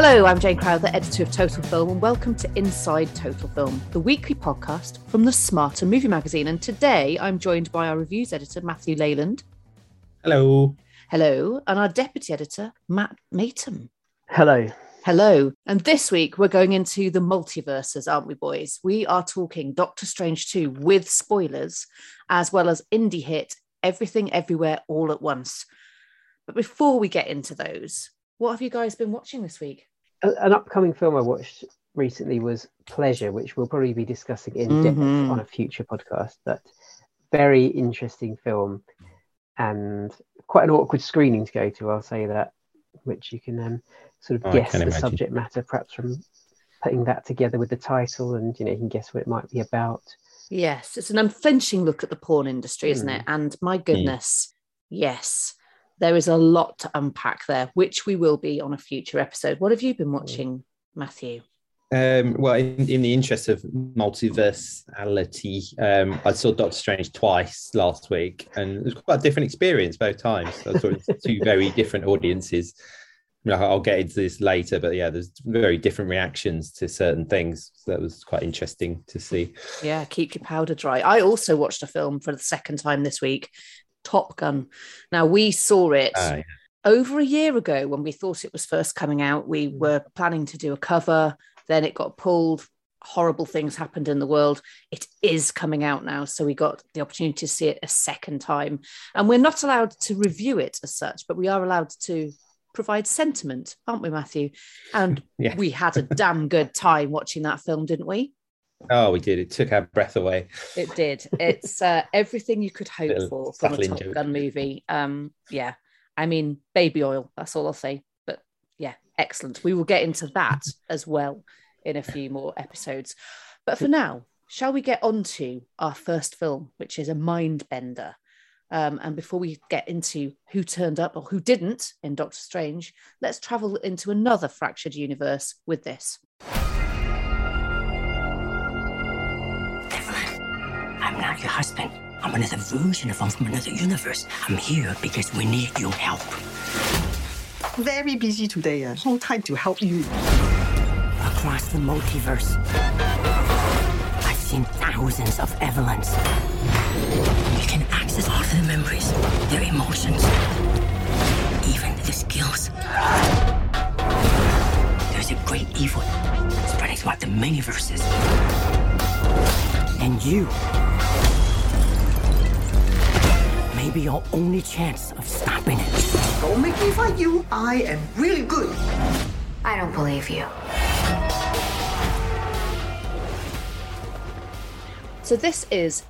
Hello, I'm Jane Crowther, editor of Total Film, and welcome to Inside Total Film, the weekly podcast from the Smarter Movie Magazine. And today I'm joined by our reviews editor, Matthew Leyland. Hello. Hello. And our deputy editor, Matt Matum. Hello. Hello. And this week we're going into the multiverses, aren't we, boys? We are talking Doctor Strange 2 with spoilers, as well as indie hit Everything Everywhere All at Once. But before we get into those, what have you guys been watching this week? An upcoming film I watched recently was Pleasure, which we'll probably be discussing in depth on a future podcast. But very interesting film and quite an awkward screening to go to, I'll say that, which you can sort of guess the subject matter perhaps from putting that together with the title, and you can guess what it might be about. Yes, it's an unflinching look at the porn industry, isn't it? And my goodness, yes. There is a lot to unpack there, which we will be on a future episode. What have you been watching, Matthew? Well, in the interest of multiversality, I saw Doctor Strange twice last week, and it was quite a different experience both times. I saw it to two very different audiences. I'll get into this later, but yeah, there's very different reactions to certain things. So that was quite interesting to see. Yeah, keep your powder dry. I also watched a film for the second time this week, Top Gun. Now, we saw it over a year ago when we thought it was first coming out. We were planning to do a cover, then it got pulled. Horrible things happened in the world. It is coming out now, so we got the opportunity to see it a second time. And we're not allowed to review it as such, but we are allowed to provide sentiment, aren't we, Matthew? And yeah. We had a damn good time watching that film, didn't we? Oh, we did. It took our breath away. It did. It's everything you could hope for from a Top Gun movie. Yeah, I mean, baby oil. That's all I'll say. But yeah, excellent. We will get into that as well in a few more episodes. But for now, shall we get on to our first film, which is a mind bender? And before we get into who turned up or who didn't in Doctor Strange, let's travel into another fractured universe with this. I'm not your husband. I'm another version of him from another universe. I'm here because we need your help. Very busy today. No time to help you. Across the multiverse, I've seen thousands of Evelyns. You can access all their memories, their emotions, even the skills. There's a great evil spreading throughout the many verses. And you may be your only chance of stopping it. Don't make me fight you. I am really good. I don't believe you. So this is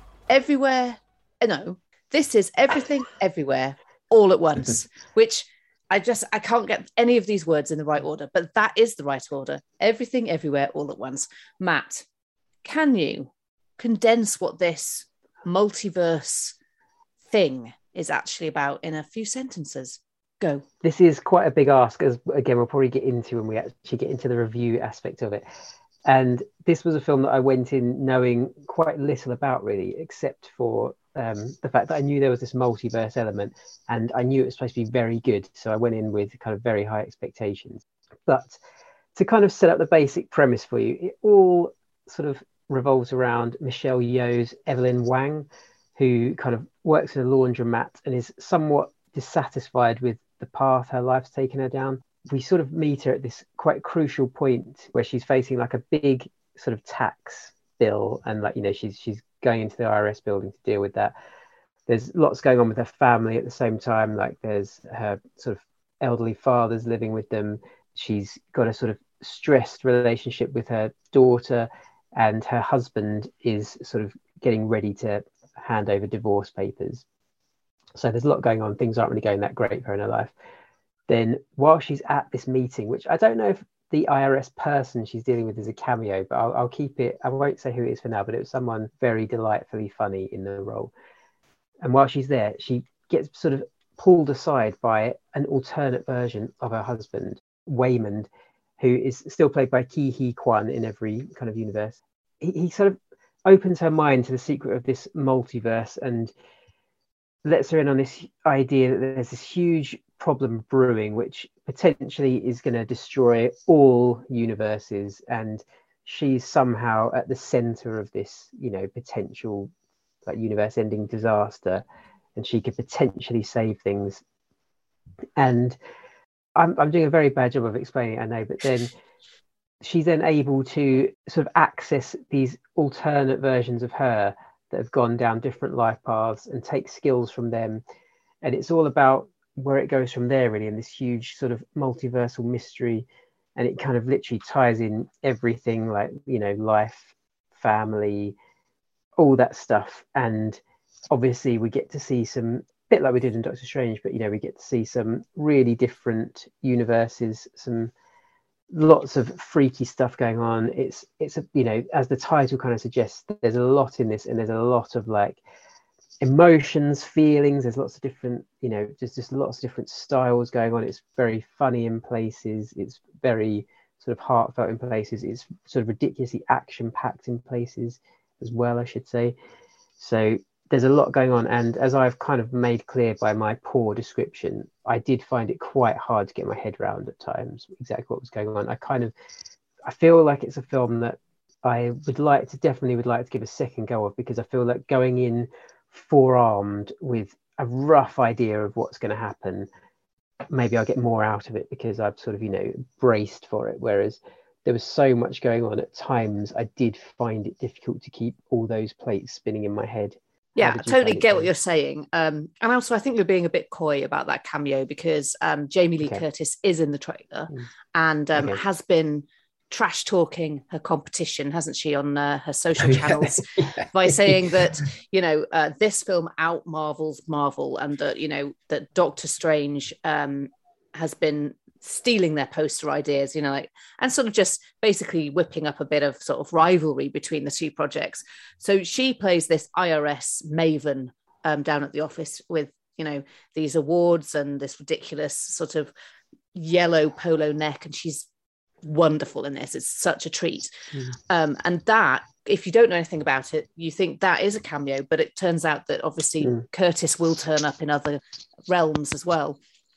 this is Everything Everywhere All at Once, which I can't get any of these words in the right order, but that is the right order. Everything Everywhere All at Once. Matt, can you condense what this multiverse thing is actually about in a few sentences? Go. This is quite a big ask, as again we'll probably get into when we actually get into the review aspect of it. And this was a film that I went in knowing quite little about, really, except for the fact that I knew there was this multiverse element, and I knew it was supposed to be very good, so I went in with kind of very high expectations. But to kind of set up the basic premise for you, it all sort of revolves around Michelle Yeoh's Evelyn Wang, who kind of works in a laundromat and is somewhat dissatisfied with the path her life's taken her down. We sort of meet her at this quite crucial point where she's facing like a big sort of tax bill, and she's going into the IRS building to deal with that. There's lots going on with her family at the same time. Like there's her sort of elderly father's living with them. She's got a sort of stressed relationship with her daughter, and her husband is sort of getting ready to hand over divorce papers. So there's a lot going on. Things aren't really going that great for her in her life. Then while she's at this meeting, which I don't know if the IRS person she's dealing with is a cameo, but I'll keep it, I won't say who it is for now, but it was someone very delightfully funny in the role. And while she's there, she gets sort of pulled aside by an alternate version of her husband, Waymond, who is still played by Ke Huy Quan in every kind of universe. He sort of opens her mind to the secret of this multiverse and lets her in on this idea that there's this huge problem brewing, which potentially is going to destroy all universes, and she's somehow at the center of this, potential like universe-ending disaster, and she could potentially save things. And I'm doing a very bad job of explaining it, I know, but then she's then able to sort of access these alternate versions of her that have gone down different life paths and take skills from them. And it's all about where it goes from there, really, in this huge sort of multiversal mystery. And it kind of literally ties in everything, like, life, family, all that stuff. And obviously we get to see some, bit like we did in Doctor Strange, but, we get to see some really different universes, lots of freaky stuff going on. It's a, as the title kind of suggests, there's a lot in this, and there's a lot of like emotions, feelings. There's lots of different, just lots of different styles going on. It's very funny in places. It's very sort of heartfelt in places. It's sort of ridiculously action-packed in places as well, I should say. So there's a lot going on. And as I've kind of made clear by my poor description, I did find it quite hard to get my head around at times exactly what was going on. I feel like it's a film that I definitely would like to give a second go of, because I feel like going in forearmed with a rough idea of what's going to happen, maybe I'll get more out of it because I've sort of, braced for it. Whereas there was so much going on at times, I did find it difficult to keep all those plates spinning in my head. Yeah, I totally get what you're saying. And also I think you're being a bit coy about that cameo, because Jamie Lee Curtis is in the trailer and has been trash talking her competition, hasn't she, on her social channels by saying that, this film out Marvel's Marvel, and that, that Doctor Strange has been stealing their poster ideas, and sort of just basically whipping up a bit of sort of rivalry between the two projects. So she plays this IRS maven down at the office with, these awards and this ridiculous sort of yellow polo neck, and she's wonderful in this. It's such a treat. And that, if you don't know anything about it, you think that is a cameo, but it turns out that obviously Curtis will turn up in other realms as well.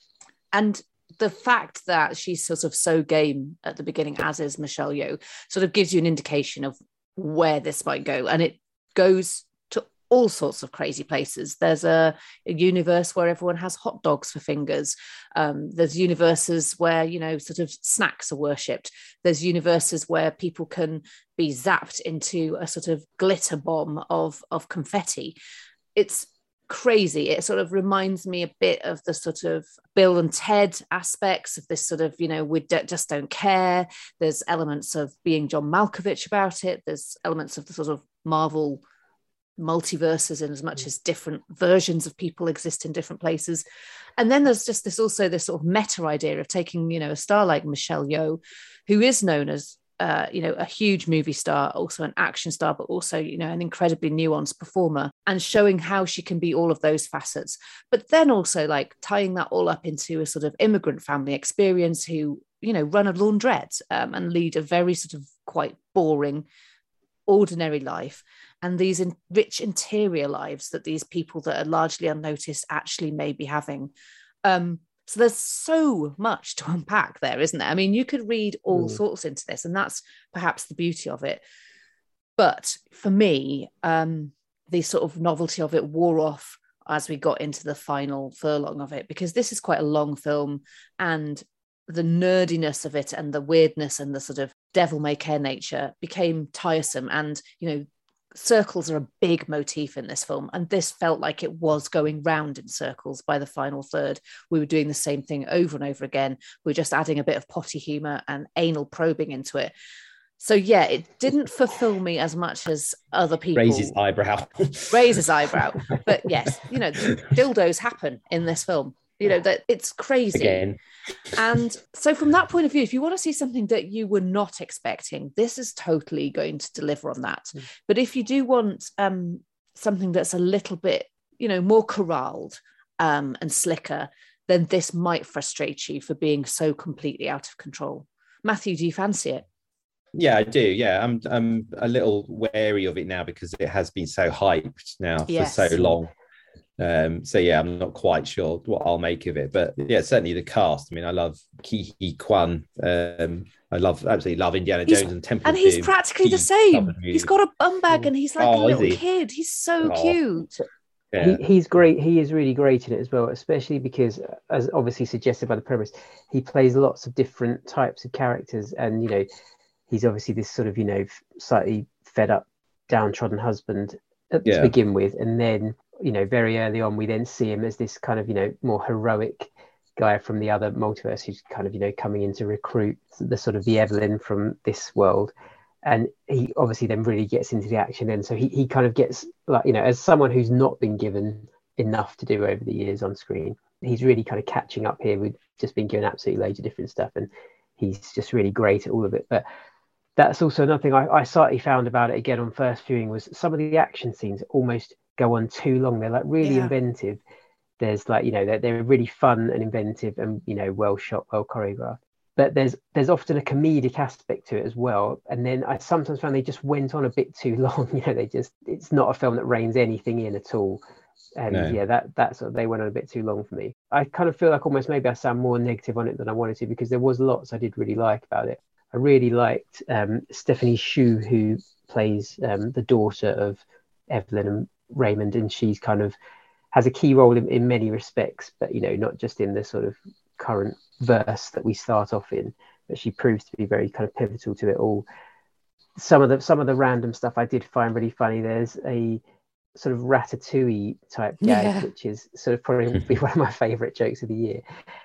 And the fact that she's sort of so game at the beginning, as is Michelle Yeoh, sort of gives you an indication of where this might go. And it goes to all sorts of crazy places. There's a universe where everyone has hot dogs for fingers. There's universes where, sort of snacks are worshipped. There's universes where people can be zapped into a sort of glitter bomb of confetti. It's crazy. It sort of reminds me a bit of the sort of Bill and Ted aspects of this sort of, we just don't care. There's elements of Being John Malkovich about it. There's elements of the sort of Marvel multiverses, in as much as different versions of people exist in different places. And then there's just this sort of meta idea of taking, a star like Michelle Yeoh, who is known as a huge movie star, also an action star, but also, an incredibly nuanced performer, and showing how she can be all of those facets. But then also like tying that all up into a sort of immigrant family experience who, run a laundrette and lead a very sort of quite boring, ordinary life, and these rich interior lives that these people that are largely unnoticed actually may be having. So there's so much to unpack there, isn't there? I mean, you could read all sorts into this, and that's perhaps the beauty of it. But for me, the sort of novelty of it wore off as we got into the final furlong of it, because this is quite a long film, and the nerdiness of it and the weirdness and the sort of devil-may-care nature became tiresome. And, circles are a big motif in this film, and this felt like it was going round in circles by the final third. We were doing the same thing over and over again. We were just adding a bit of potty humor and anal probing into it. So yeah, it didn't fulfill me as much as other people. Raise his eyebrow. But yes, dildos happen in this film. That it's crazy. Again. And so from that point of view, if you want to see something that you were not expecting, this is totally going to deliver on that. But if you do want something that's a little bit, more corralled and slicker, then this might frustrate you for being so completely out of control. Matthew, do you fancy it? Yeah, I do. Yeah, I'm a little wary of it now because it has been so hyped now for so long. So yeah, I'm not quite sure what I'll make of it, but yeah, certainly the cast. I mean, I love Ke Huy Quan. I absolutely love Indiana Jones and Temple and of he's Doom. practically the same. He's got a bum bag and he's like a little is he? kid. He's so cute. Yeah. He's great. He is really great in it as well, especially because, as obviously suggested by the premise, he plays lots of different types of characters, and he's obviously this sort of slightly fed up, downtrodden husband to begin with, and then very early on we then see him as this kind of more heroic guy from the other multiverse who's kind of coming in to recruit the sort of the Evelyn from this world. And he obviously then really gets into the action then. So he kind of gets, like, as someone who's not been given enough to do over the years on screen, he's really kind of catching up here with just being given absolutely loads of different stuff. And he's just really great at all of it. But that's also another thing I slightly found about it again on first viewing, was some of the action scenes almost go on too long. They're like really inventive. There's like, they're really fun and inventive and, well shot, well choreographed. But there's often a comedic aspect to it as well. And then I sometimes found they just went on a bit too long. It's not a film that reins anything in at all. And that sort of, they went on a bit too long for me. I kind of feel like almost maybe I sound more negative on it than I wanted to, because there was lots I did really like about it. I really liked Stephanie Hsu, who plays the daughter of Evelyn and Raymond, and she's kind of has a key role in many respects, but not just in the sort of current verse that we start off in, but she proves to be very kind of pivotal to it all. Some of the random stuff I did find really funny. There's a sort of Ratatouille type gag, which is sort of probably be one of my favorite jokes of the year,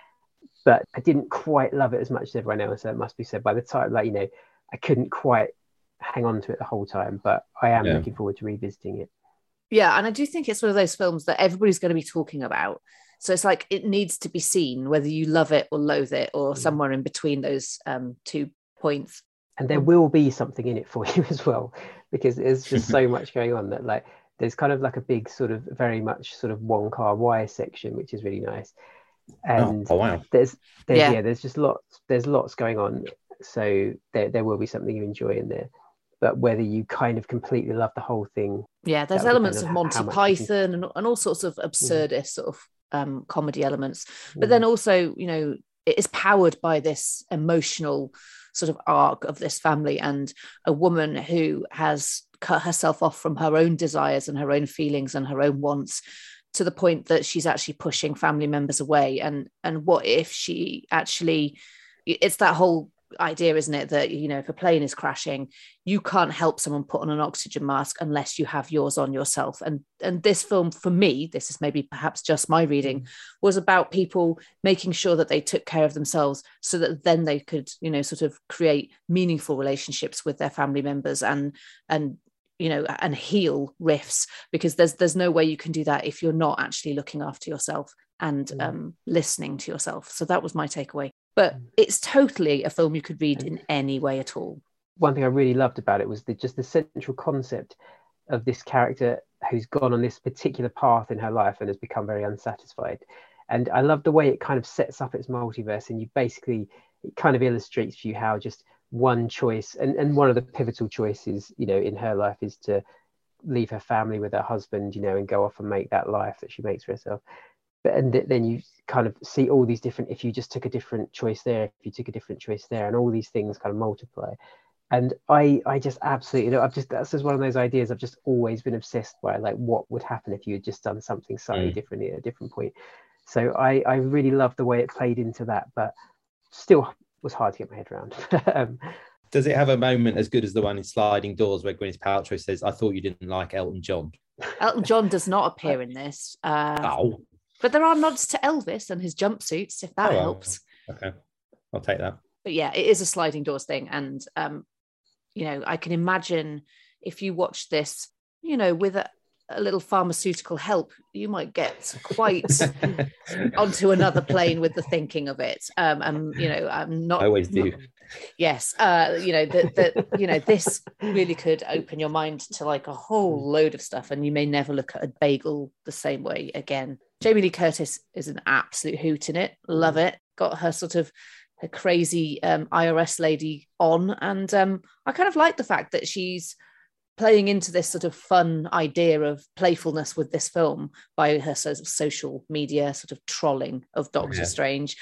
but I didn't quite love it as much as everyone else, so it must be said. By the time, I couldn't quite hang on to it the whole time, but I am looking forward to revisiting it. Yeah, and I do think it's one of those films that everybody's going to be talking about. So it's like it needs to be seen, whether you love it or loathe it, or somewhere in between those 2 points. And there will be something in it for you as well, because there's just so much going on that there's kind of like a big sort of very much sort of Wong Kar-wai section, which is really nice. And wow. there's just lots going on. So there will be something you enjoy in there. But whether you kind of completely love the whole thing. Yeah, there's elements of Monty Python and all sorts of absurdist sort of comedy elements. But then also, it is powered by this emotional sort of arc of this family, and a woman who has cut herself off from her own desires and her own feelings and her own wants, to the point that she's actually pushing family members away. And what if she actually, it's that whole idea, isn't it, that if a plane is crashing, you can't help someone put on an oxygen mask unless you have yours on yourself. And this film, for me, this is maybe perhaps just my reading, was about people making sure that they took care of themselves, so that then they could sort of create meaningful relationships with their family members and heal rifts, because there's no way you can do that if you're not actually looking after yourself and listening to yourself. So that was my takeaway. But it's totally a film you could read in any way at all. One thing I really loved about it was just the central concept of this character who's gone on this particular path in her life and has become very unsatisfied. And I love the way it kind of sets up its multiverse, and it kind of illustrates for you how just one choice, and one of the pivotal choices, in her life is to leave her family with her husband, and go off and make that life that she makes for herself. And then you kind of see all these different, if you just took a different choice there, if you took a different choice there, and all these things kind of multiply. And I just absolutely, that's just one of those ideas I've just always been obsessed by, like what would happen if you had just done something slightly different at a different point. So I really loved the way it played into that, but still was hard to get my head around. Does it have a moment as good as the one in Sliding Doors where Gwyneth Paltrow says, "I thought you didn't like Elton John"? Elton John does not appear in this. But there are nods to Elvis and his jumpsuits, if that helps. Okay, I'll take that. But yeah, it is a sliding doors thing. And, I can imagine if you watch this, with a little pharmaceutical help, you might get quite onto another plane with the thinking of it. I'm not. I always do. Yes. This really could open your mind to like a whole load of stuff, and you may never look at a bagel the same way again. Jamie Lee Curtis is an absolute hoot in it. Love it. Got her sort of a crazy IRS lady on. And I kind of like the fact that she's playing into this sort of fun idea of playfulness with this film by her sort of social media sort of trolling of Doctor Strange.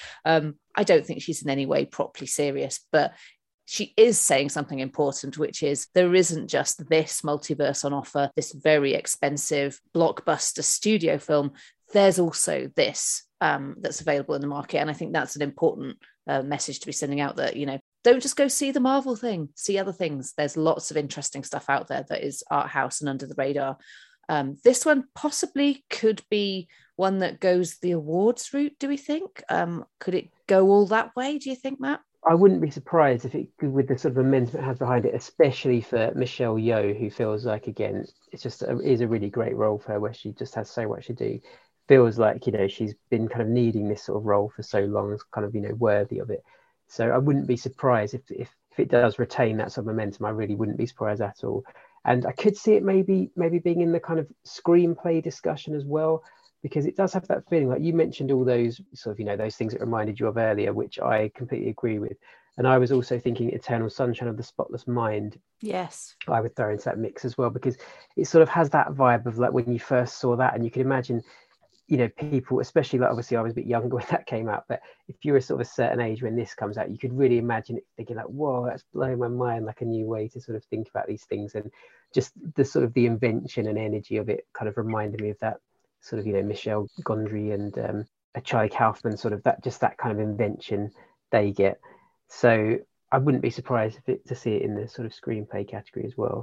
I don't think she's in any way properly serious, but she is saying something important, which is there isn't just this multiverse on offer, this very expensive blockbuster studio film. There's also this that's available in the market. And I think that's an important message to be sending out, that, you know, don't just go see the Marvel thing, see other things. There's lots of interesting stuff out there that is art house and under the radar. This one possibly could be one that goes the awards route, do we think? Could it go all that way, do you think, Matt? I wouldn't be surprised if it could, with the sort of momentum it has behind it, especially for Michelle Yeoh, who feels like, again, it's just is a really great role for her, where she just has so much to do. Feels like, you know, she's been kind of needing this sort of role for so long, is kind of, you know, worthy of it. So I wouldn't be surprised if it does retain that sort of momentum. I really wouldn't be surprised at all. And I could see it maybe being in the kind of screenplay discussion as well, because it does have that feeling, like you mentioned, all those sort of, you know, those things it reminded you of earlier, which I completely agree with. And I was also thinking Eternal Sunshine of the Spotless Mind. Yes. I would throw into that mix as well, because it sort of has that vibe of like when you first saw that, and you can imagine, you know, people, especially like, obviously I was a bit younger when that came out, but if you were sort of a certain age when this comes out, you could really imagine it, thinking like, whoa, that's blowing my mind, like a new way to sort of think about these things. And just the sort of the invention and energy of it kind of reminded me of that sort of, you know, Michel Gondry and Charlie Kaufman, sort of that kind of invention they get. So I wouldn't be surprised to see it in the sort of screenplay category as well.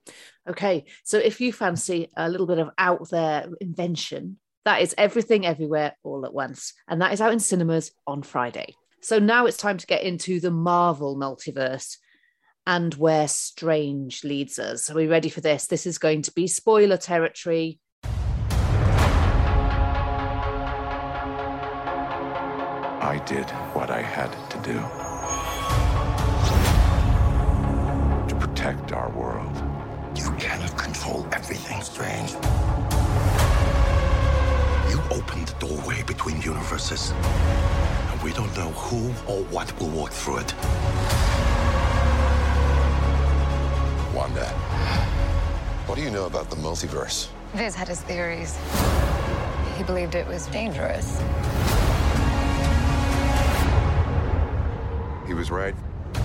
Okay, so if you fancy a little bit of out there invention, that is Everything Everywhere All at Once, and that is out in cinemas on Friday. So now it's time to get into the Marvel multiverse and where Strange leads us. Are we ready for this? This is going to be spoiler territory. I did what I had to do to protect our world. You cannot control everything, Strange. You opened the doorway between universes, and we don't know who or what will walk through it. Wanda, what do you know about the multiverse? Viz had his theories. He believed it was dangerous. He was right.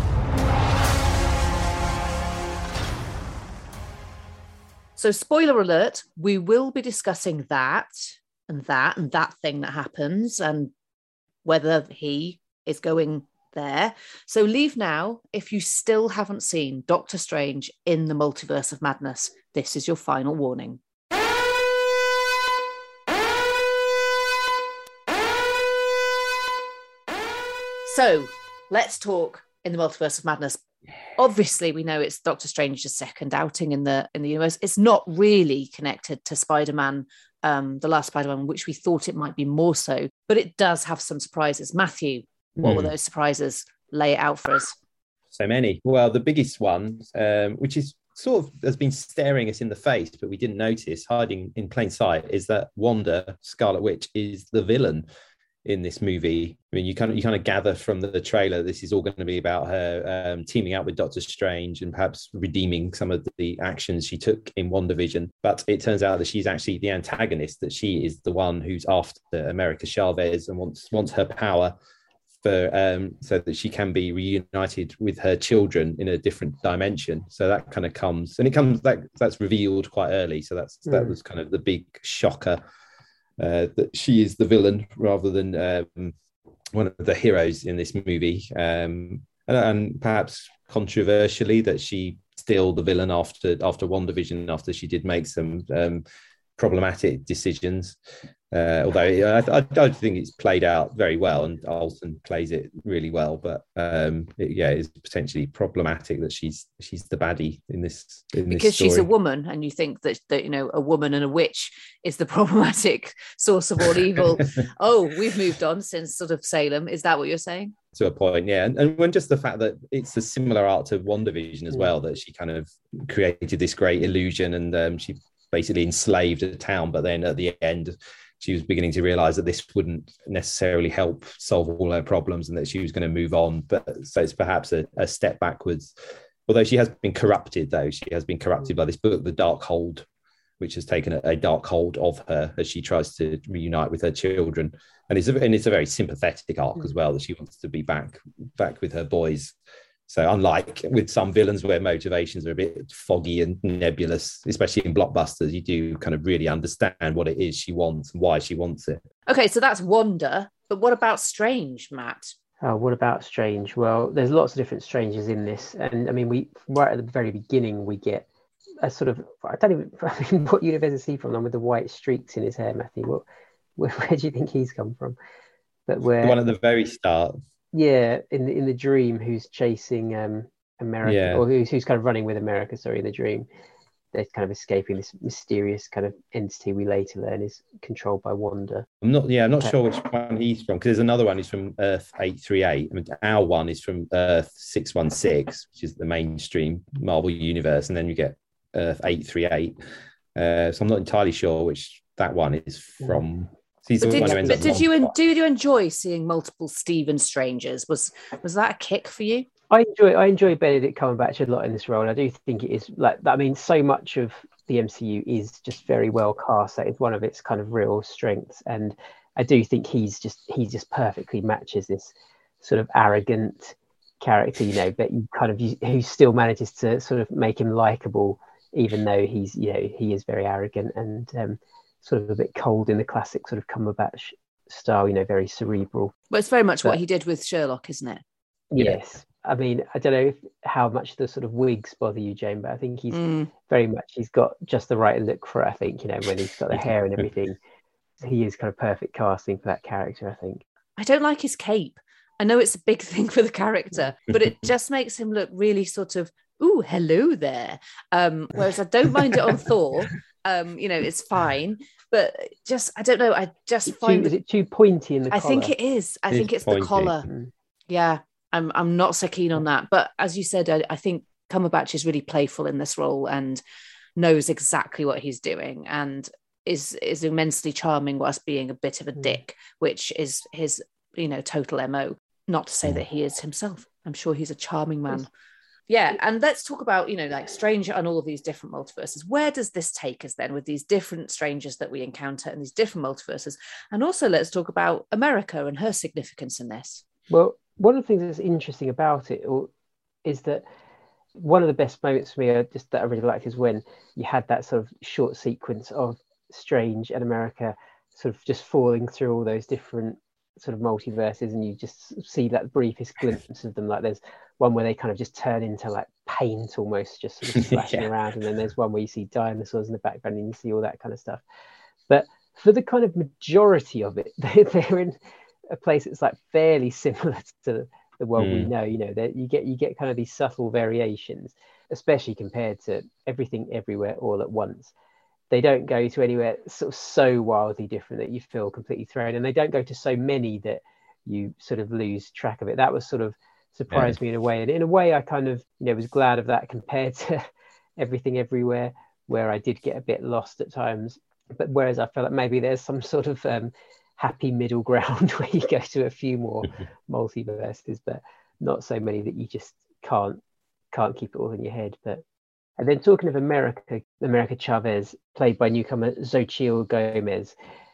So, spoiler alert, we will be discussing that and that thing that happens, and whether he is going there. So leave now if you still haven't seen Doctor Strange in the Multiverse of Madness. This is your final warning. So let's talk in the Multiverse of Madness. Obviously, we know it's Doctor Strange's second outing in the universe. It's not really connected to Spider-Man, the last Spider-Man, which we thought it might be more so, but it does have some surprises. Matthew, what were those surprises? Lay it out for us. So many. Well, the biggest one, which is sort of has been staring us in the face, but we didn't notice, hiding in plain sight, is that Wanda, Scarlet Witch, is the villain in this movie. I mean, you kind of gather from the trailer this is all going to be about her teaming up with Doctor Strange and perhaps redeeming some of the actions she took in WandaVision. But it turns out that she's actually the antagonist, that she is the one who's after America Chavez and wants her power for so that she can be reunited with her children in a different dimension. So that kind of that's revealed quite early. So that was kind of the big shocker. That she is the villain rather than one of the heroes in this movie, and perhaps controversially that she still the villain after WandaVision, after she did make some problematic decisions. Although I don't think it's played out very well, and Olsen plays it really well, but it's potentially problematic that she's the baddie in this because story. She's a woman, and you think that you know, a woman and a witch is the problematic source of all evil. Oh, we've moved on since sort of Salem. Is that what you're saying? To a point, yeah. And when just the fact that it's a similar art to WandaVision as well, that she kind of created this great illusion, and she basically enslaved a town, but then at the end she was beginning to realize that this wouldn't necessarily help solve all her problems and that she was going to move on. But so it's perhaps a step backwards Although she has been corrupted, though. She has been corrupted by this book, The Darkhold, which has taken a dark hold of her as she tries to reunite with her children. And it's a very sympathetic arc as well, that she wants to be back with her boys. So unlike with some villains where motivations are a bit foggy and nebulous, especially in blockbusters, you do kind of really understand what it is she wants and why she wants it. Okay, so that's Wanda. But what about Strange, Matt? Oh, what about Strange? Well, there's lots of different Strangers in this. And I mean, we right at the very beginning, we get a sort of, I mean, what universe is he from? The one with the white streaks in his hair, Matthew. Where do you think he's come from? But where the one at the very start. Yeah, in the dream, who's chasing America, or who's kind of running with America. Sorry, in the dream, they're kind of escaping this mysterious kind of entity we later learn is controlled by Wanda. I'm not sure which one he's from, because there's another one who's from Earth 838. I mean, our one is from Earth 616, which is the mainstream Marvel universe, and then you get Earth 838. So I'm not entirely sure which that one is from. Did you enjoy seeing multiple Stephen Strangers? Was that a kick for you? I enjoy Benedict Cumberbatch a lot in this role. I do think it is like, I mean, so much of the MCU is just very well cast. That is one of its kind of real strengths, and I do think he just perfectly matches this sort of arrogant character, you know, but who still manages to sort of make him likable, even though he is very arrogant and sort of a bit cold in the classic sort of Cumberbatch style, you know, very cerebral. But it's very much what he did with Sherlock, isn't it? Yes. I mean, I don't know how much the sort of wigs bother you, Jane, but I think he's he's got just the right look for it, I think, you know, when he's got the hair and everything. He is kind of perfect casting for that character, I think. I don't like his cape. I know it's a big thing for the character, but it just makes him look really sort of, ooh, hello there. Whereas I don't mind it on Thor. You know, it's fine, but just, I don't know, I just find... Is it too pointy in the collar? I think it is. I think it's pointy. The collar. Yeah, I'm not so keen on that. But as you said, I think Cumberbatch is really playful in this role and knows exactly what he's doing and is immensely charming whilst being a bit of a dick, which is his, you know, total MO. Not to say that he is himself. I'm sure he's a charming man. Yeah, and let's talk about, you know, like Stranger and all of these different multiverses. Where does this take us then with these different Strangers that we encounter and these different multiverses? And also let's talk about America and her significance in this. Well, one of the things that's interesting about it is that one of the best moments for me that I really liked is when you had that sort of short sequence of Strange and America sort of just falling through all those different sort of multiverses, and you just see that briefest glimpse of them. Like there's one where they kind of just turn into like paint almost, just sort of splashing around, and then there's one where you see dinosaurs in the background and you see all that kind of stuff. But for the kind of majority of it, they're in a place that's like fairly similar to the world we know. You know, that you get kind of these subtle variations, especially compared to Everything Everywhere All at Once. They don't go to anywhere sort of so wildly different that you feel completely thrown, and they don't go to so many that you sort of lose track of it. That was sort of surprised me in a way, and in a way I kind of, you know, was glad of that compared to Everything Everywhere, where I did get a bit lost at times. But whereas I felt like maybe there's some sort of happy middle ground where you go to a few more multiverses, but not so many that you just can't keep it all in your head. But and then talking of America Chavez, played by newcomer Xochitl Gomez,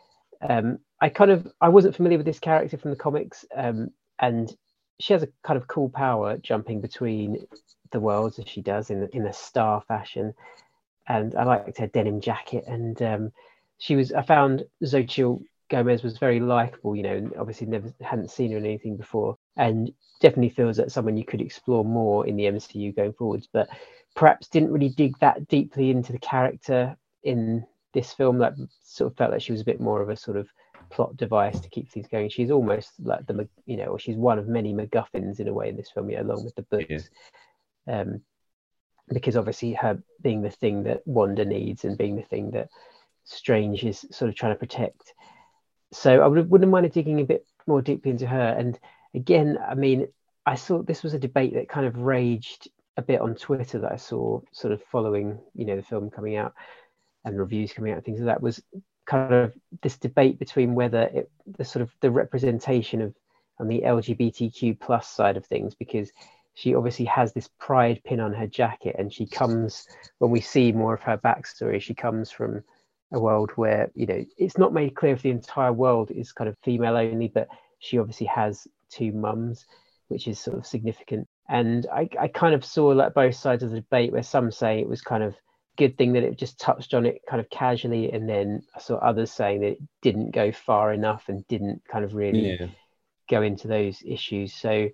I wasn't familiar with this character from the comics, and she has a kind of cool power jumping between the worlds as she does in a star fashion, and I liked her denim jacket, and I found Xochitl Gomez was very likable, you know, and obviously hadn't seen her in anything before, and definitely feels that someone you could explore more in the MCU going forwards, but perhaps didn't really dig that deeply into the character in this film. That sort of felt like she was a bit more of a sort of plot device to keep things going. She's almost like or she's one of many MacGuffins in a way in this film, along with the books. Because obviously her being the thing that Wanda needs and being the thing that Strange is sort of trying to protect. So I wouldn't mind digging a bit more deeply into her. And again, I mean, I saw this was a debate that kind of raged a bit on Twitter that I saw sort of following, you know, the film coming out and reviews coming out and things like that, was kind of this debate between whether the representation of on the LGBTQ plus side of things, because she obviously has this pride pin on her jacket, and she comes, when we see more of her backstory, she comes from a world where, you know, it's not made clear if the entire world is kind of female only, but she obviously has two mums, which is sort of significant. And I kind of saw like both sides of the debate, where some say it was kind of good thing that it just touched on it kind of casually, and then I saw others saying that it didn't go far enough and didn't kind of really go into those issues. So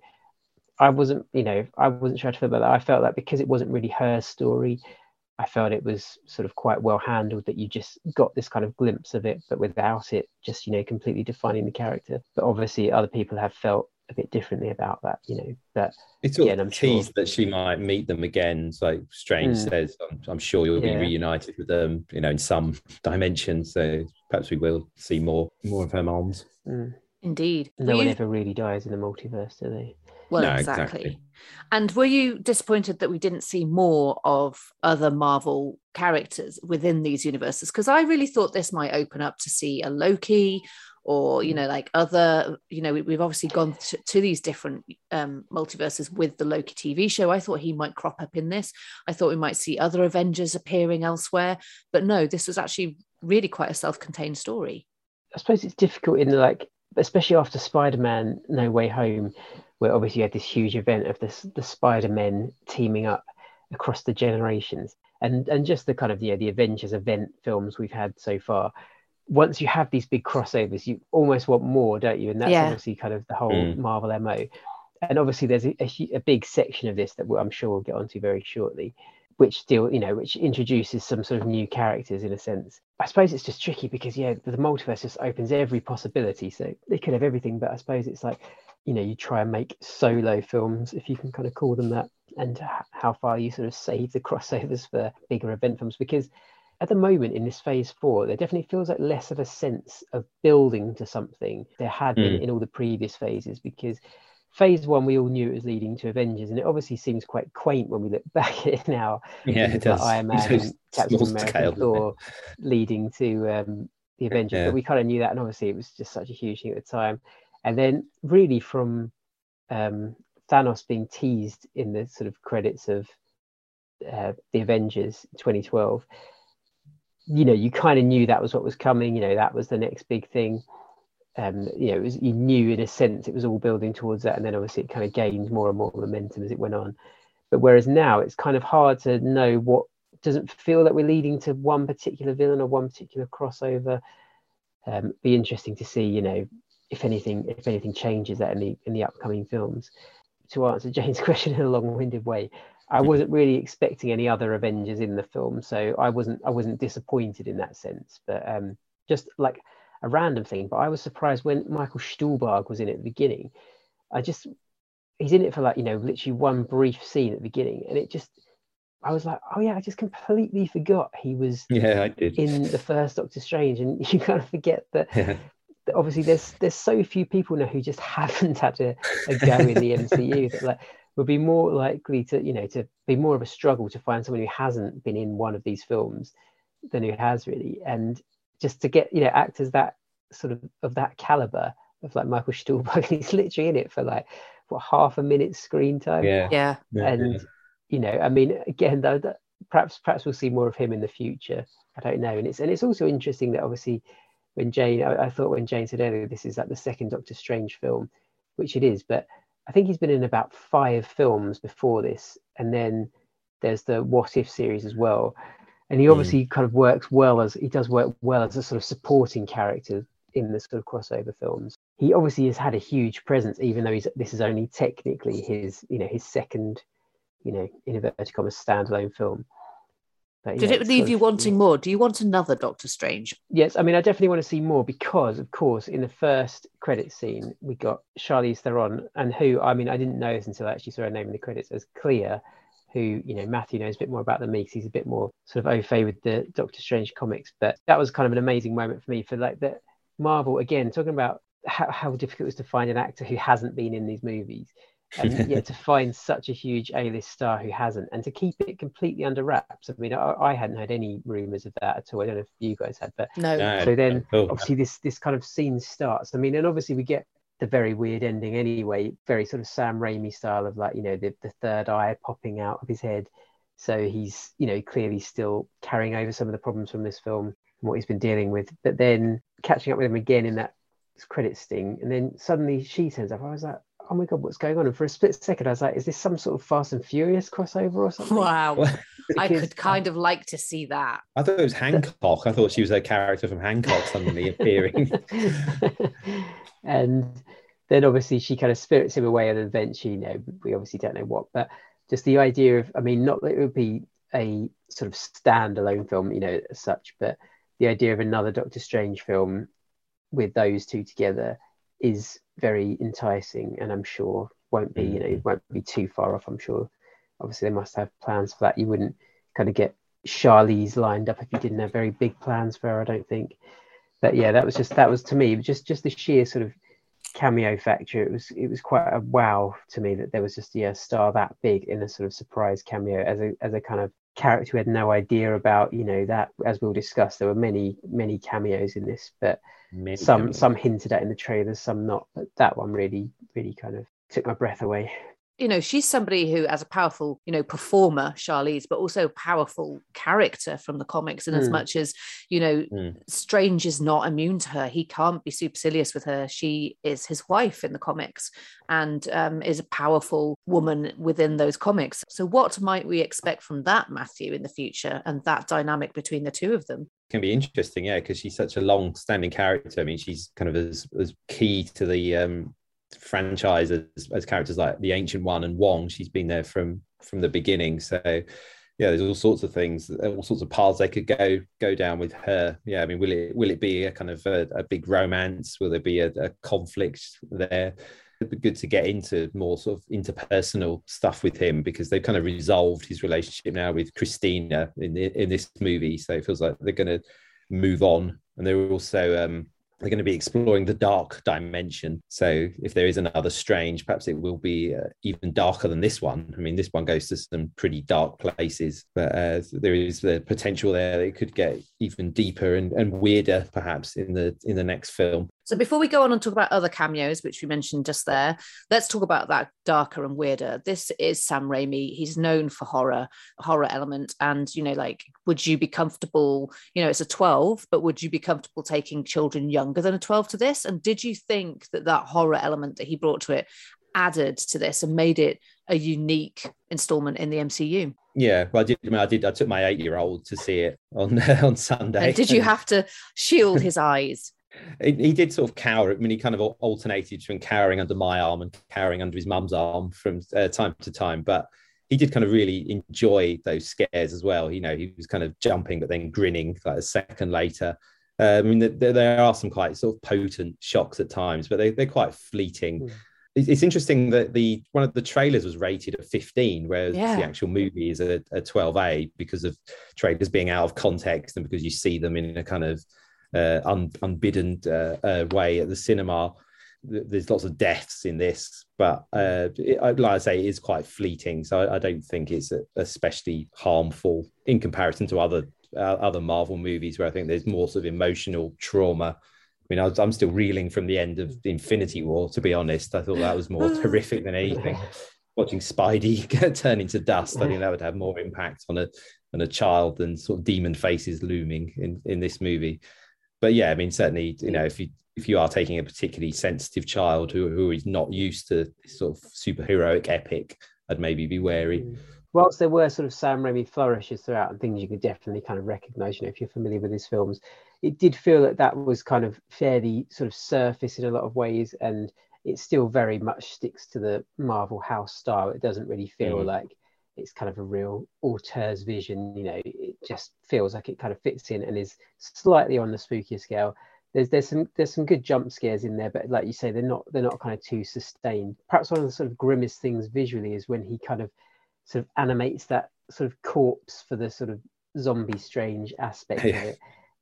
I wasn't sure how to feel about that. I felt like because it wasn't really her story, I felt it was sort of quite well handled, that you just got this kind of glimpse of it, but without it just, you know, completely defining the character. But obviously other people have felt a bit differently about that, you know. But it's all teased that she might meet them again. It's like Strange says, I'm sure you'll be reunited with them, you know, in some dimension. So perhaps we will see more of her moms. Indeed. No one ever really dies in the multiverse, do they? Well, no, exactly. And were you disappointed that we didn't see more of other Marvel characters within these universes? Because I really thought this might open up to see a Loki, or, you know, like other, you know, we've obviously gone to these different multiverses with the Loki TV show. I thought he might crop up in this. I thought we might see other Avengers appearing elsewhere. But no, this was actually really quite a self-contained story. I suppose it's difficult in like, especially after Spider-Man No Way Home, where obviously you had this huge event of the Spider-Men teaming up across the generations, and just the kind of, the Avengers event films we've had so far. Once you have these big crossovers, you almost want more, don't you? And that's obviously kind of the whole Marvel MO. And obviously there's a big section of this that I'm sure we'll get onto very shortly, which still, you know, which introduces some sort of new characters in a sense. I suppose it's just tricky because, the multiverse just opens every possibility. So they could have everything, but I suppose it's like, you know, you try and make solo films, if you can kind of call them that, and how far you sort of save the crossovers for bigger event films. Because at the moment in this phase 4, there definitely feels like less of a sense of building to something there had been in all the previous phases, because phase 1, we all knew it was leading to Avengers, and it obviously seems quite quaint when we look back at it now. Yeah, it does. Iron Man and Captain America, Thor leading to the Avengers, but we kind of knew that, and obviously it was just such a huge thing at the time. And then really from Thanos being teased in the sort of credits of the Avengers 2012, you know, you kind of knew that was what was coming. You know, that was the next big thing. You know, you knew in a sense it was all building towards that, and then obviously it kind of gained more and more momentum as it went on. But whereas now it's kind of hard to know what, doesn't feel that we're leading to one particular villain or one particular crossover. Be interesting to see, you know, if anything changes that in the upcoming films. To answer Jane's question in a long-winded way, I wasn't really expecting any other Avengers in the film, so I wasn't disappointed in that sense. But just like a random thing, but I was surprised when Michael Stuhlbarg was in it at the beginning. He's in it for like, you know, literally one brief scene at the beginning, and I was like, oh yeah, I just completely forgot he was I did. in the first Doctor Strange, and you kind of forget that. Obviously there's so few people now who just haven't had a go in the MCU that like would be more likely to, you know, to be more of a struggle to find someone who hasn't been in one of these films than who has really. And just to get, you know, actors that sort of that caliber of like Michael Stuhlbarg, he's literally in it for like what, half a minute screen time. And you know, I mean, again though, perhaps we'll see more of him in the future. I don't know. And it's also interesting that obviously when Jane, I thought when Jane said earlier, this is like the second Doctor Strange film, which it is, but I think he's been in about 5 films before this. And then there's the What If series as well. And he obviously kind of works well as a sort of supporting character in the sort of crossover films. He obviously has had a huge presence, even though this is only technically his, you know, his second, you know, in inverted commas, standalone film. But, Did it leave you wanting more? Do you want another Doctor Strange? Yes, I mean, I definitely want to see more because, of course, in the first credit scene, we got Charlize Theron, and who, I mean, I didn't know this until I actually saw her name in the credits, as Clea, who, you know, Matthew knows a bit more about than me because he's a bit more sort of au fait with the Doctor Strange comics. But that was kind of an amazing moment for me, for like the Marvel, again, talking about how difficult it is to find an actor who hasn't been in these movies. And yet to find such a huge A-list star who hasn't, and to keep it completely under wraps. I mean, I hadn't heard any rumours of that at all. I don't know if you guys had, but no. So then obviously this kind of scene starts. I mean, and obviously we get the very weird ending anyway, very sort of Sam Raimi style of like, you know, the third eye popping out of his head. So he's, you know, clearly still carrying over some of the problems from this film and what he's been dealing with. But then catching up with him again in that credit sting, and then suddenly she turns up. I was like, oh my God, what's going on? And for a split second, I was like, is this some sort of Fast and Furious crossover or something? Wow. I could kind of like to see that. I thought it was Hancock. I thought she was a character from Hancock suddenly appearing. And then obviously she kind of spirits him away on an adventure, you know, we obviously don't know what, but just the idea of, I mean, not that it would be a sort of standalone film, you know, as such, but the idea of another Doctor Strange film with those two together is very enticing, and I'm sure won't be, you know, it won't be too far off. I'm sure obviously they must have plans for that. You wouldn't kind of get Charlize lined up if you didn't have very big plans for her, I don't think. But yeah, that was to me just the sheer sort of cameo factor. It was quite a wow to me that there was just a star that big in a sort of surprise cameo as a kind of character who had no idea about, you know, that, as we'll discuss, there were many cameos in this, but some hinted at in the trailers, some not, but that one really kind of took my breath away. You know, she's somebody who, as a powerful, you know, performer, Charlize, but also a powerful character from the comics. And as much as, you know, Strange is not immune to her, he can't be supercilious with her. She is his wife in the comics and is a powerful woman within those comics. So what might we expect from that, Matthew, in the future, and that dynamic between the two of them? Can be interesting, yeah, because she's such a long-standing character. I mean, she's kind of as key to the franchise as characters like the Ancient One and Wong. She's been there from the beginning. So yeah, there's all sorts of things, all sorts of paths they could go down with her. Yeah, I mean, will it be a kind of a big romance? Will there be a conflict there? It'd be good to get into more sort of interpersonal stuff with him, because they've kind of resolved his relationship now with Christina in this movie. So it feels like they're going to move on, and they're also they're going to be exploring the dark dimension. So if there is another Strange, perhaps it will be even darker than this one. I mean, this one goes to some pretty dark places, but there is the potential there that it could get even deeper and weirder, perhaps, in the next film. So before we go on and talk about other cameos, which we mentioned just there, let's talk about that darker and weirder. This is Sam Raimi. He's known for horror element. And, you know, like, would you be comfortable, you know, it's a 12, but would you be comfortable taking children younger than a 12 to this? And did you think that horror element that he brought to it added to this and made it a unique installment in the MCU? Yeah, well, I did. I took my 8-year-old to see it on Sunday. And did you have to shield his eyes? He did sort of cower. I mean, he kind of alternated between cowering under my arm and cowering under his mum's arm from time to time. But he did kind of really enjoy those scares as well. You know, he was kind of jumping, but then grinning like a second later. I mean, there are some quite sort of potent shocks at times, but they're quite fleeting. Mm. It's interesting that one of the trailers was rated at 15, whereas the actual movie is a 12A, because of trailers being out of context and because you see them in a kind of unbidden way at the cinema. There's lots of deaths in this, but like I say, it is quite fleeting. So I don't think it's especially harmful in comparison to other Marvel movies, where I think there's more sort of emotional trauma. I mean, I'm still reeling from the end of Infinity War, to be honest. I thought that was more horrific than anything. Watching Spidey turn into dust, I think that would have more impact on a child than sort of demon faces looming in this movie. But yeah, I mean, certainly, you know, if you are taking a particularly sensitive child who is not used to this sort of superheroic epic, I'd maybe be wary. Whilst there were sort of Sam Raimi flourishes throughout and things you could definitely kind of recognise, you know, if you're familiar with his films, it did feel that was kind of fairly sort of surface in a lot of ways, and it still very much sticks to the Marvel house style. It doesn't really feel like it's kind of a real auteur's vision, you know. It just feels like it kind of fits in and is slightly on the spookier scale. There's some good jump scares in there, but like you say, they're not kind of too sustained. Perhaps one of the sort of grimmest things visually is when he kind of sort of animates that sort of corpse for the sort of zombie Strange aspect of it.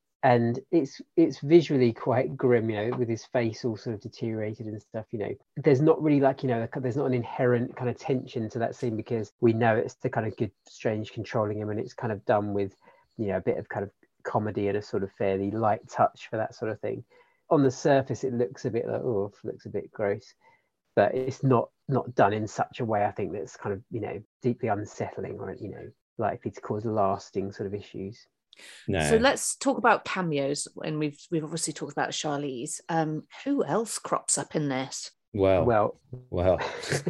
And it's visually quite grim, you know, with his face all sort of deteriorated and stuff, you know. There's not really like, you know, there's not an inherent kind of tension to that scene, because we know it's the kind of good Strange controlling him, and it's kind of done with, you know, a bit of kind of comedy and a sort of fairly light touch for that sort of thing. on the surface it looks a bit like, looks a bit gross, but it's not done in such a way, I think, that's kind of, you know, deeply unsettling or, you know, likely to cause lasting sort of issues. No. So let's talk about cameos, and we've obviously talked about Charlize. Who else crops up in this? Well. well,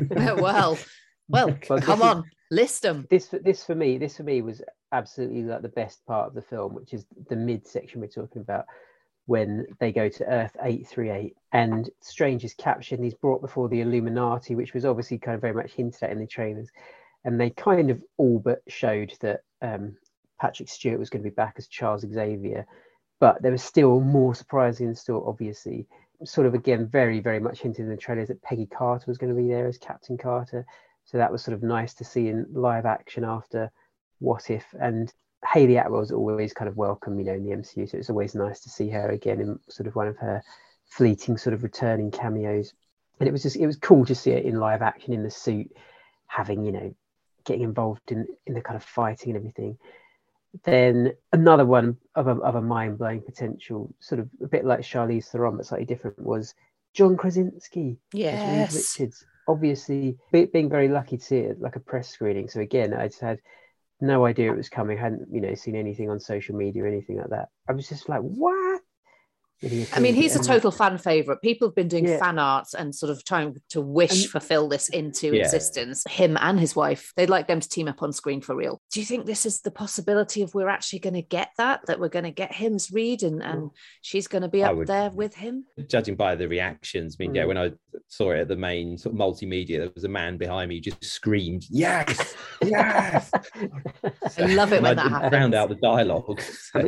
come on, list them. This for me was absolutely like the best part of the film, which is the mid section we're talking about, when they go to Earth 838 and Strange is captured and he's brought before the Illuminati, which was obviously kind of very much hinted at in the trailers, and they kind of all but showed that Patrick Stewart was going to be back as Charles Xavier, but there was still more surprising and still obviously sort of, again, very, very much hinted in the trailers that Peggy Carter was going to be there as Captain Carter. So that was sort of nice to see in live action after What If. And Hayley Atwell's always kind of welcome, you know, in the MCU. So it's always nice to see her again in sort of one of her fleeting sort of returning cameos. And it was cool to see it in live action in the suit, having, you know, getting involved in the kind of fighting and everything. Then another one of a mind-blowing potential, sort of a bit like Charlize Theron, but slightly different, was John Krasinski as Reed Richards. Obviously, being very lucky to see it like a press screening. So again, I just had no idea it was coming. Hadn't, you know, seen anything on social media or anything like that. I was just like, what? I mean, he's a total fan favourite. People have been doing fan arts and sort of trying to fulfill this into existence. Him and his wife, they'd like them to team up on screen for real. Do you think this is the possibility of we're actually going to get that we're going to get him as Reed and she's going to be up there with him? Judging by the reactions, I mean, yeah, when I saw it at the main sort of multimedia, there was a man behind me who just screamed, yes, yes. I love it when that happens. Drowned out the dialogue.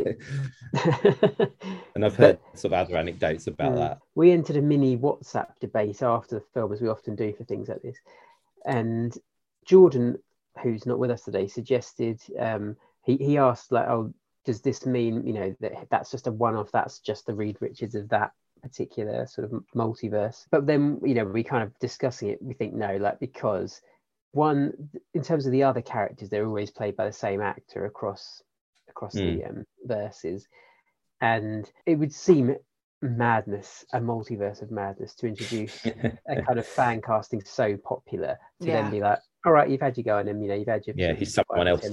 And I've heard sort of other anecdotes about that. We entered a mini WhatsApp debate after the film, as we often do for things like this. And Jordan, who's not with us today, suggested, he asked, like, oh, does this mean, you know, that's just a one-off, that's just the Reed Richards of that particular sort of multiverse? But then, you know, we kind of discussing it, we think no, like, because one, in terms of the other characters, they're always played by the same actor across the verses. And it would seem madness, a multiverse of madness, to introduce a kind of fan casting so popular to then be like, all right, you've had your go on him, you know, you've had your he's someone else.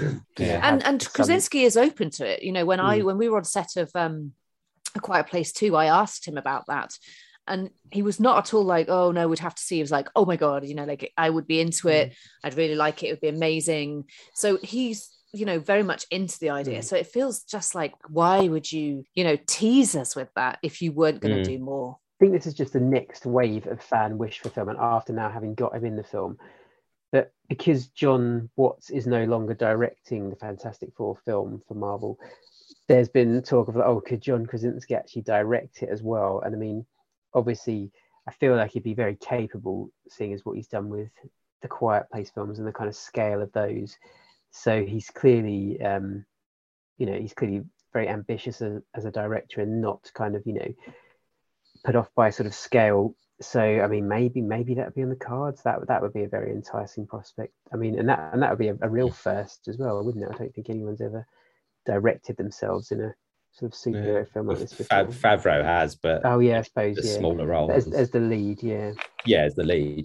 And Krasinski is open to it. You know, when we were on set of A Quiet Place 2, I asked him about that. And he was not at all like, oh no, we'd have to see. He was like, oh my God, you know, like I would be into it. I'd really like it. It would be amazing. So he's, you know, very much into the idea. So it feels just like, why would you, you know, tease us with that if you weren't going to do more? I think this is just the next wave of fan wish fulfillment after now having got him in the film. But because John Watts is no longer directing the Fantastic Four film for Marvel, there's been talk of like, oh, could John Krasinski actually direct it as well? And I mean, obviously, I feel like he'd be very capable, seeing as what he's done with the Quiet Place films and the kind of scale of those. So he's clearly, you know, he's clearly very ambitious as a director and not kind of, you know, put off by sort of scale. So I mean, maybe that would be on the cards. That would be a very enticing prospect. I mean, and that would be a real first as well, wouldn't it? I don't think anyone's ever directed themselves in a sort of superhero film like this before. Favreau has, but I suppose a smaller role as the lead, as the lead,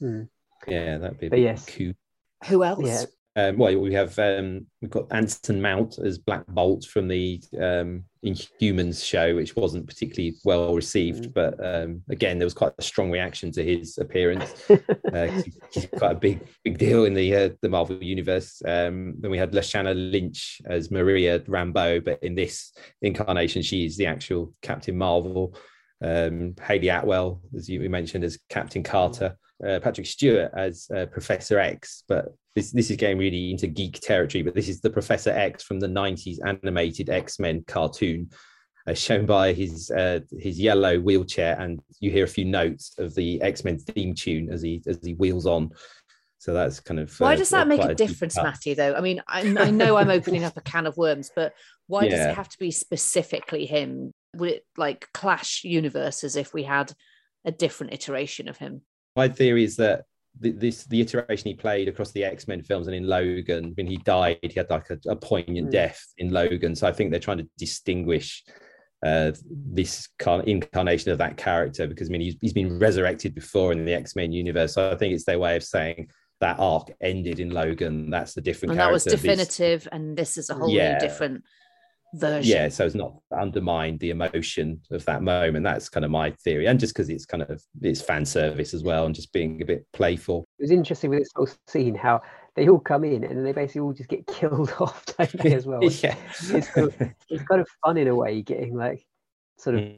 that'd be cool. Who else? Well, we have we've got Anson Mount as Black Bolt from the Inhumans show, which wasn't particularly well received, but again, there was quite a strong reaction to his appearance. He's quite a big deal in the Marvel universe. Then we had Lashana Lynch as Maria Rambeau, but in this incarnation, she's the actual Captain Marvel. Hayley Atwell, as we mentioned, as Captain Carter. Patrick Stewart as Professor X, but this is getting really into geek territory, but this is the Professor X from the 90s animated X-Men cartoon, shown by his yellow wheelchair, and you hear a few notes of the X-Men theme tune as he wheels on. So that's kind of why does that make a difference, Matty, though? I mean, I know I'm opening up a can of worms, but why does it have to be specifically him? Would it like clash universes if we had a different iteration of him? My theory is that the iteration he played across the X-Men films and in Logan, when he died, he had like a poignant death in Logan. So I think they're trying to distinguish this incarnation of that character, because I mean he's been resurrected before in the X-Men universe. So I think it's their way of saying that arc ended in Logan. That's the different and character. That was definitive, and this is a whole new different version. Yeah, so it's not undermined the emotion of that moment. That's kind of my theory, and just because it's fan service as well, and just being a bit playful. It was interesting with this whole scene how they all come in and then they basically all just get killed off, don't they, as well? Yeah. It's kind of fun in a way, getting like sort of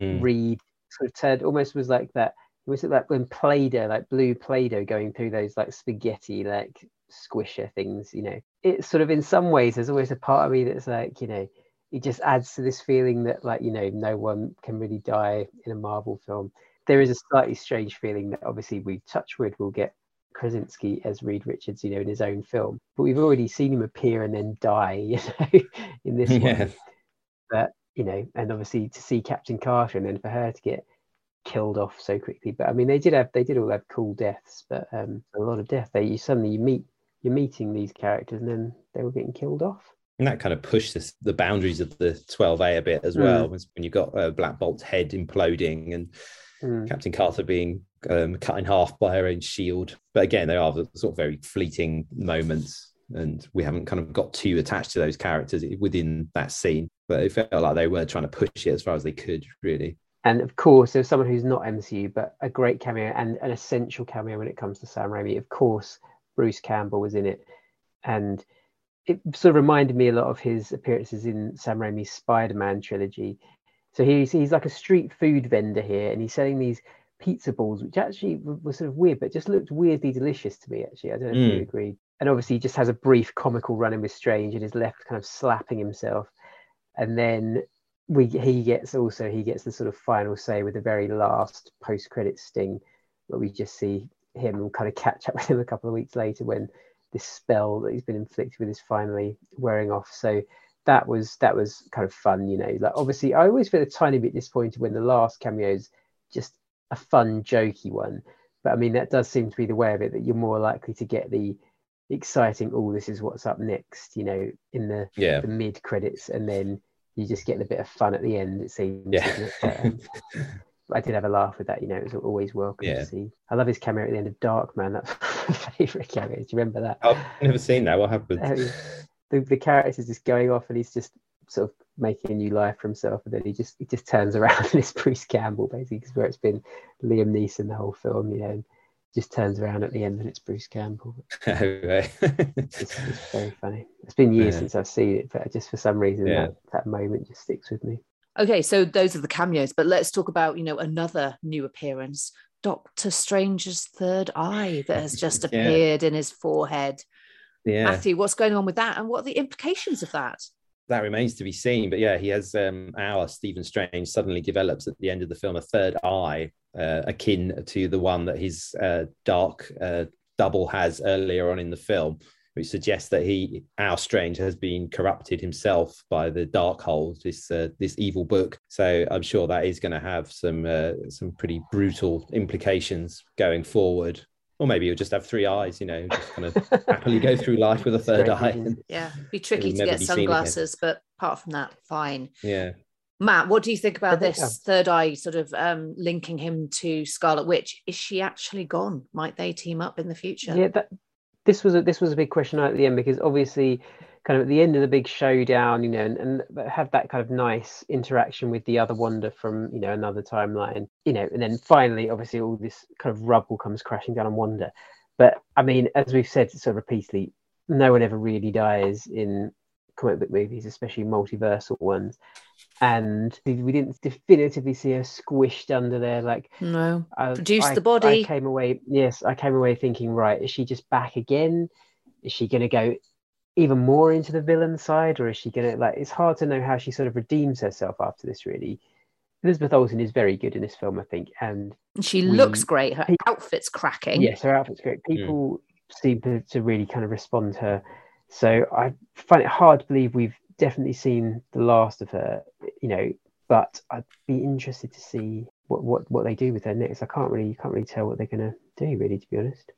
turned, almost was like that. It was like when Play-Doh, like blue Play-Doh going through those like spaghetti, like squisher things, you know. It's sort of, in some ways, there's always a part of me that's like, you know, it just adds to this feeling that, like, you know, no one can really die in a Marvel film. There is a slightly strange feeling that obviously we touch wood will get Krasinski as Reed Richards, you know, in his own film, but we've already seen him appear and then die, you know, in this one. But, you know, and obviously to see Captain Carter and then for her to get killed off so quickly. But I mean, they did all have cool deaths, but a lot of death. You're meeting these characters and then they were getting killed off. And that kind of pushed the boundaries of the 12A a bit as well, was when you got Black Bolt's head imploding and Captain Carter being cut in half by her own shield. But again, they are the sort of very fleeting moments, and we haven't kind of got too attached to those characters within that scene. But it felt like they were trying to push it as far as they could, really. And of course, there's someone who's not MCU, but a great cameo and an essential cameo when it comes to Sam Raimi. Of course, Bruce Campbell was in it. And it sort of reminded me a lot of his appearances in Sam Raimi's Spider-Man trilogy. So he's like a street food vendor here, and he's selling these pizza balls, which actually was sort of weird, but just looked weirdly delicious to me, actually. I don't know if you agree. And obviously he just has a brief comical run-in with Strange and is left kind of slapping himself. And then he gets the sort of final say with the very last post-credit sting, where we just see him kind of catch up with him a couple of weeks later when this spell that he's been inflicted with is finally wearing off. So that was kind of fun, you know. Like, obviously I always feel a tiny bit disappointed when the last cameo is just a fun, jokey one. But I mean, that does seem to be the way of it, that you're more likely to get the exciting, oh, this is what's up next, you know, in the mid credits, and then you just get a bit of fun at the end, it seems. I did have a laugh with that, you know. It was always welcome to see. I love his cameo at the end of Darkman. That's my favourite cameo. Do you remember that? I've never seen that. What happened? The character's just going off and he's just sort of making a new life for himself, and then he just turns around and it's Bruce Campbell, basically, because where it's been Liam Neeson the whole film, you know, and just turns around at the end and it's Bruce Campbell. It's very funny. It's been years since I've seen it, but just for some reason that moment just sticks with me. Okay, so those are the cameos, but let's talk about, you know, another new appearance, Doctor Strange's third eye that has just appeared in his forehead. Matthew, what's going on with that, and what are the implications of that? That remains to be seen, but he has our Stephen Strange suddenly develops at the end of the film a third eye, akin to the one that his dark double has earlier on in the film, which suggests that our Strange has been corrupted himself by the Darkhold, this evil book. So I'm sure that is going to have some pretty brutal implications going forward. Or maybe you'll just have three eyes, you know, just kind of happily go through life with a third eye. Yeah, be tricky to get sunglasses, but apart from that, fine. Yeah. Matt, what do you think about this third eye sort of linking him to Scarlet Witch? Is she actually gone? Might they team up in the future? Yeah, this was a big question at the end, because obviously kind of at the end of the big showdown, you know, and have that kind of nice interaction with the other Wanda from, you know, another timeline, you know, and then finally obviously all this kind of rubble comes crashing down on Wanda. But I mean, as we've said sort of repeatedly, no one ever really dies in comic book movies, especially multiversal ones, and we didn't definitively see her squished under there. Like, no, produce the body. I came away thinking, right, is she just back again? Is she going to go even more into the villain side, or is she going to, like, it's hard to know how she sort of redeems herself after this, really. Elizabeth Olsen is very good in this film, I think, and she looks great. Her outfit's cracking. Yes, her outfit's great. People seem to really kind of respond to her. So I find it hard to believe we've definitely seen the last of her, you know, but I'd be interested to see what they do with her next. You can't really tell what they're going to do, really, to be honest.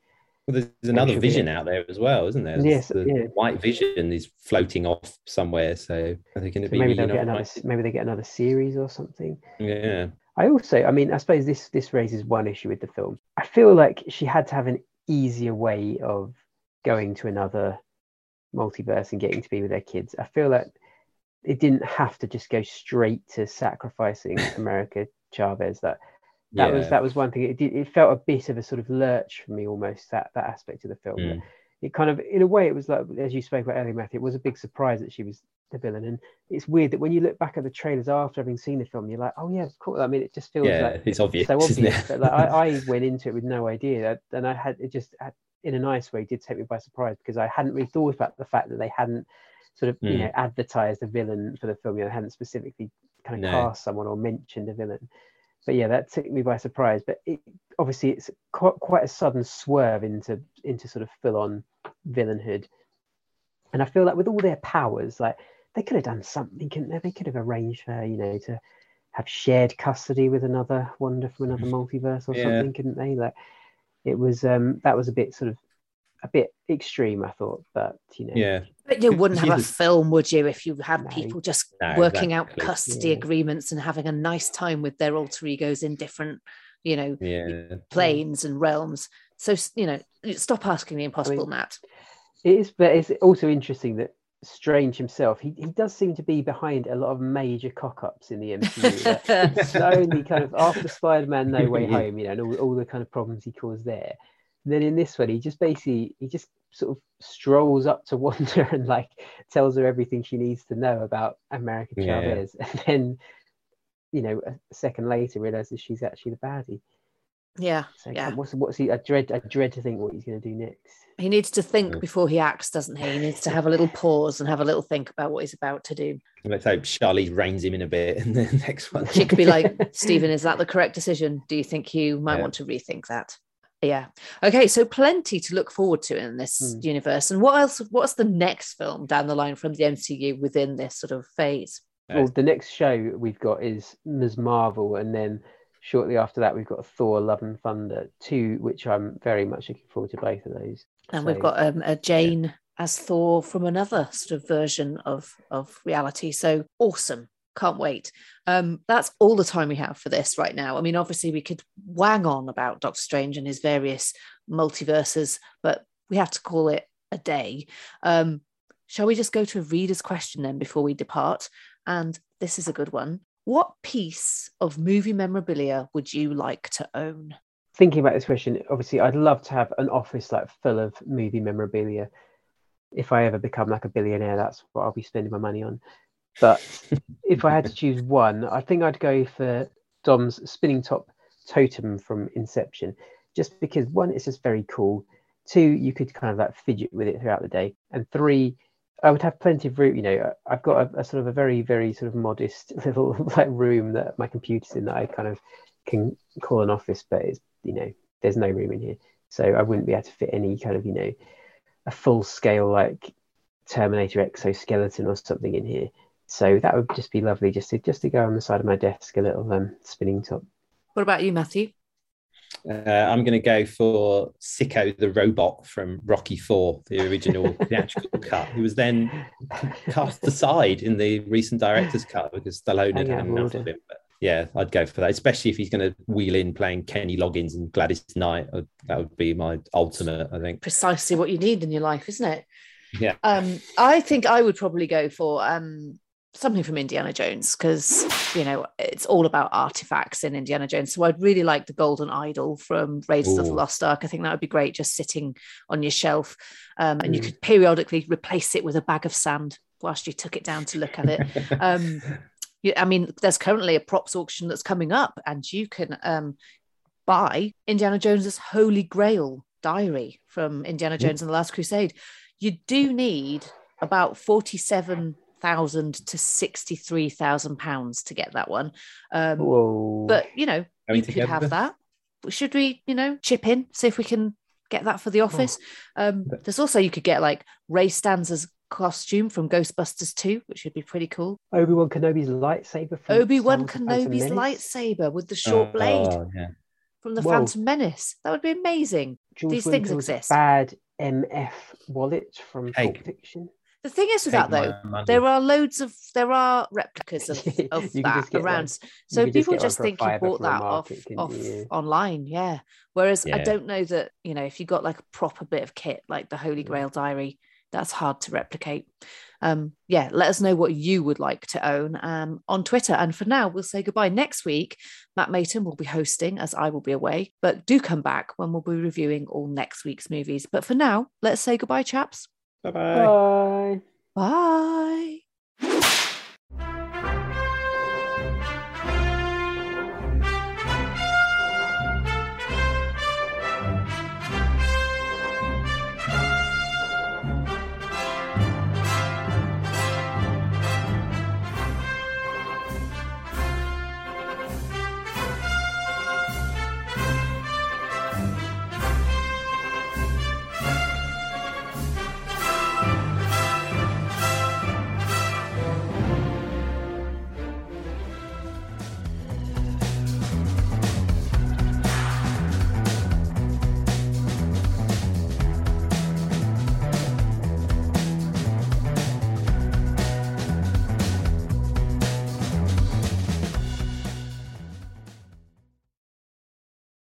Well, there's another Vision out there as well, isn't there? Yes, the White Vision is floating off somewhere. So I think it'd be maybe they'll get another. Maybe they get another series or something. Yeah. I suppose this raises one issue with the film. I feel like she had to have an easier way of going to another multiverse and getting to be with their kids. I feel like it didn't have to just go straight to sacrificing America Chavez. That was one thing. It felt a bit of a sort of lurch for me, almost, that aspect of the film. It kind of, in a way, it was like, as you spoke about earlier, Matthew, it was a big surprise that she was the villain. And it's weird that when you look back at the trailers after having seen the film, you're like, oh yeah, cool. I mean, it just feels like it's obvious, so obvious. Isn't it? But like, I went into it with no idea, and in a nice way, did take me by surprise, because I hadn't really thought about the fact that they hadn't sort of advertised a villain for the film. They hadn't specifically kind of cast someone or mentioned a villain. But yeah, that took me by surprise. But obviously it's quite a sudden swerve into sort of full-on villainhood. And I feel like with all their powers, like, they could have done something, couldn't they? They could have arranged for her, to have shared custody with another Wanda from another multiverse or something, couldn't they? Like, it was that was a bit extreme, I thought, but But you wouldn't have a film, would you, if you had people just working out custody agreements and having a nice time with their alter egos in different, planes and realms. So, stop asking the impossible, Matt. It is, but it's also interesting that Strange himself, he does seem to be behind a lot of major cock-ups in the MCU. It's not only kind of after Spider-Man No Way Home, and all the kind of problems he caused there. And then in this one, he just sort of strolls up to Wanda and like tells her everything she needs to know about America Chavez, and then a second later realizes she's actually the baddie. What's he? I dread to think what he's going to do next. He needs to think before he acts, doesn't he? He needs to have a little pause and have a little think about what he's about to do. Let's hope Charlize reins him in a bit in the next one. She could be like, Stephen, is that the correct decision? Do you think you might want to rethink that? Yeah. Okay, so plenty to look forward to in this universe. And what's the next film down the line from the MCU within this sort of phase? Well, the next show we've got is Ms. Marvel, and then shortly after that we've got Thor Love and Thunder 2, which I'm very much looking forward to both of those. And we've got a Jane as Thor from another sort of version of reality. So awesome. Can't wait. That's all the time we have for this right now. I mean, obviously we could wang on about Doctor Strange and his various multiverses, but we have to call it a day. Shall we just go to a reader's question then before we depart? And this is a good one. What piece of movie memorabilia would you like to own? Thinking about this question, obviously I'd love to have an office like full of movie memorabilia. If I ever become like a billionaire, that's what I'll be spending my money on. But if I had to choose one, I think I'd go for Dom's spinning top totem from Inception, just because one, it's just very cool. Two, you could kind of like fidget with it throughout the day. And three, I would have plenty of room. I've got a sort of a very, very sort of modest little like room that my computer's in that I kind of can call an office, but it's, there's no room in here. So I wouldn't be able to fit any kind of, a full scale like Terminator exoskeleton or something in here. So that would just be lovely, just to go on the side of my desk, a little spinning top. What about you, Matthew? I'm going to go for Sicko the robot from Rocky IV, the original theatrical cut. He was then cast aside in the recent director's cut because Stallone had enough of him. But yeah, I'd go for that, especially if he's going to wheel in playing Kenny Loggins and Gladys Knight. That would be my ultimate, I think. Precisely what you need in your life, isn't it? Yeah. I think I would probably go for something from Indiana Jones, because it's all about artifacts in Indiana Jones. So I'd really like the golden idol from Raiders of the Lost Ark. I think that would be great, just sitting on your shelf, and you could periodically replace it with a bag of sand whilst you took it down to look at it. I mean, there's currently a props auction that's coming up, and you can buy Indiana Jones's Holy Grail diary from Indiana Jones and the Last Crusade. You do need about £47,000 to £63,000 to get that one. But you could have that. Should we, chip in, see if we can get that for the office? There's also, you could get like Ray Stanza's costume from Ghostbusters 2, which would be pretty cool. Obi-Wan Kenobi's lightsaber lightsaber with the short blade from the Phantom Menace. That would be amazing. George These things Wimple's exist. bad MF wallet from Pulp Fiction. The thing is with that though, there are replicas of that around. So people just think you bought that off online, yeah. Whereas I don't know that, you know, if you got like a proper bit of kit, like the Holy Grail diary, that's hard to replicate. Let us know what you would like to own on Twitter. And for now, we'll say goodbye. Next week, Matt Mayton will be hosting as I will be away. But do come back when we'll be reviewing all next week's movies. But for now, let's say goodbye, chaps. Bye-bye. Bye. Bye.